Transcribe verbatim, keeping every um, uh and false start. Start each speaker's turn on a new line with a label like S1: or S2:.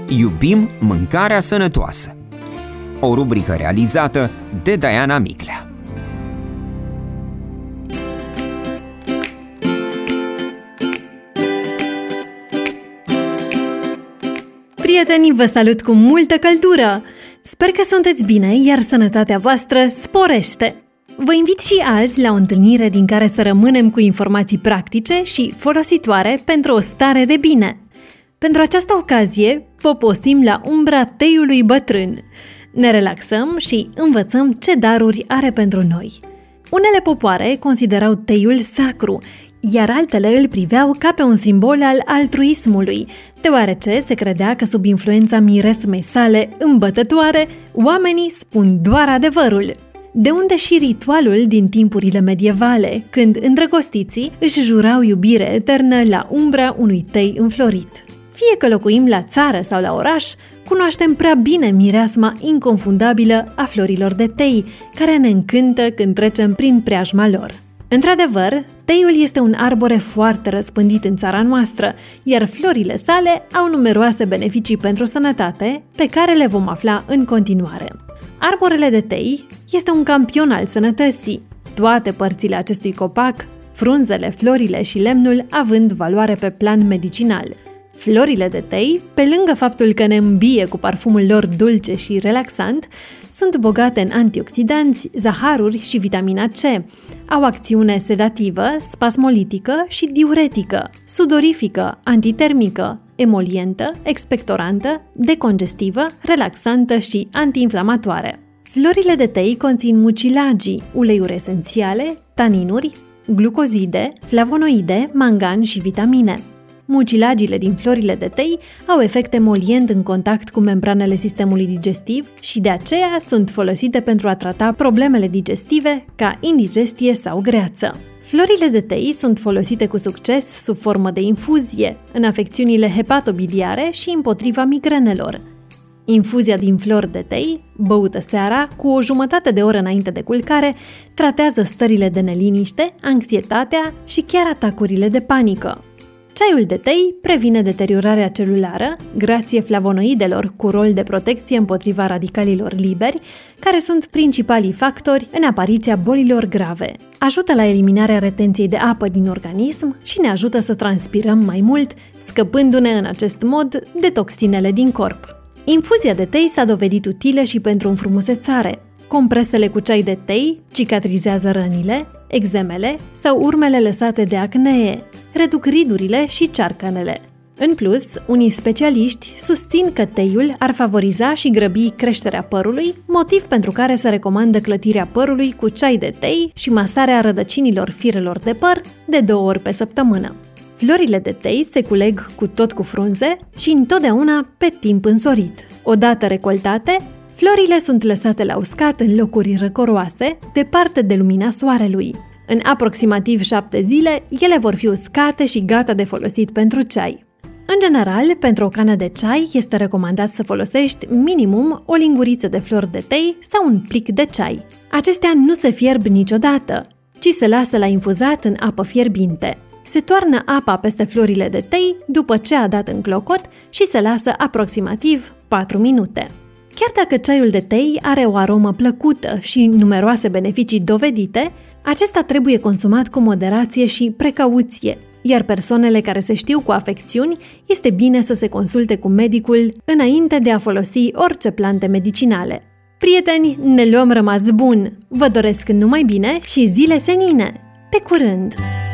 S1: Iubim mâncarea sănătoasă. O rubrică realizată de Diana Miclea.
S2: Prietenii, vă salut cu multă căldură! Sper că sunteți bine, iar sănătatea voastră sporește! Vă invit și azi la o întâlnire din care să rămânem cu informații practice și folositoare pentru o stare de bine. Pentru această ocazie, poposim la umbra teiului bătrân. Ne relaxăm și învățăm ce daruri are pentru noi. Unele popoare considerau teiul sacru, iar altele îl priveau ca pe un simbol al altruismului, deoarece se credea că sub influența miresmei sale îmbătătoare, oamenii spun doar adevărul. De unde și ritualul din timpurile medievale, când îndrăgostiții își jurau iubire eternă la umbra unui tei înflorit. Fie că locuim la țară sau la oraș, cunoaștem prea bine mireasma inconfundabilă a florilor de tei, care ne încântă când trecem prin preajma lor. Într-adevăr, teiul este un arbore foarte răspândit în țara noastră, iar florile sale au numeroase beneficii pentru sănătate, pe care le vom afla în continuare. Arborele de tei este un campion al sănătății. Toate părțile acestui copac, frunzele, florile și lemnul, având valoare pe plan medicinal. Florile de tei, pe lângă faptul că ne îmbie cu parfumul lor dulce și relaxant, sunt bogate în antioxidanți, zaharuri și vitamina C. Au acțiune sedativă, spasmolitică și diuretică, sudorifică, antitermică, emolientă, expectorantă, decongestivă, relaxantă și antiinflamatoare. Florile de tei conțin mucilagii, uleiuri esențiale, taninuri, glucozide, flavonoide, mangan și vitamine. Mucilagiile din florile de tei au efect emolient în contact cu membranele sistemului digestiv și de aceea sunt folosite pentru a trata problemele digestive ca indigestie sau greață. Florile de tei sunt folosite cu succes sub formă de infuzie, în afecțiunile hepatobiliare și împotriva migrenelor. Infuzia din flori de tei, băută seara, cu o jumătate de oră înainte de culcare, tratează stările de neliniște, anxietatea și chiar atacurile de panică. Ceaiul de tei previne deteriorarea celulară, grație flavonoidelor cu rol de protecție împotriva radicalilor liberi, care sunt principalii factori în apariția bolilor grave. Ajută la eliminarea retenției de apă din organism și ne ajută să transpirăm mai mult, scăpându-ne în acest mod de toxinele din corp. Infuzia de tei s-a dovedit utilă și pentru înfrumusețare. Compresele cu ceai de tei cicatrizează rănile, eczemele sau urmele lăsate de acnee, reduc ridurile și cearcănele. În plus, unii specialiști susțin că teiul ar favoriza și grăbi creșterea părului, motiv pentru care se recomandă clătirea părului cu ceai de tei și masarea rădăcinilor firelor de păr de două ori pe săptămână. Florile de tei se culeg cu tot cu frunze și întotdeauna pe timp însorit. Odată recoltate, florile sunt lăsate la uscat în locuri răcoroase, departe de lumina soarelui. În aproximativ șapte zile, ele vor fi uscate și gata de folosit pentru ceai. În general, pentru o cană de ceai este recomandat să folosești minimum o linguriță de flori de tei sau un plic de ceai. Acestea nu se fierb niciodată, ci se lasă la infuzat în apă fierbinte. Se toarnă apa peste florile de tei după ce a dat în clocot și se lasă aproximativ patru minute. Chiar dacă ceaiul de tei are o aromă plăcută și numeroase beneficii dovedite, acesta trebuie consumat cu moderație și precauție, iar persoanele care se știu cu afecțiuni este bine să se consulte cu medicul înainte de a folosi orice plante medicinale. Prieteni, ne luăm rămas bun! Vă doresc numai bine și zile senine! Pe curând!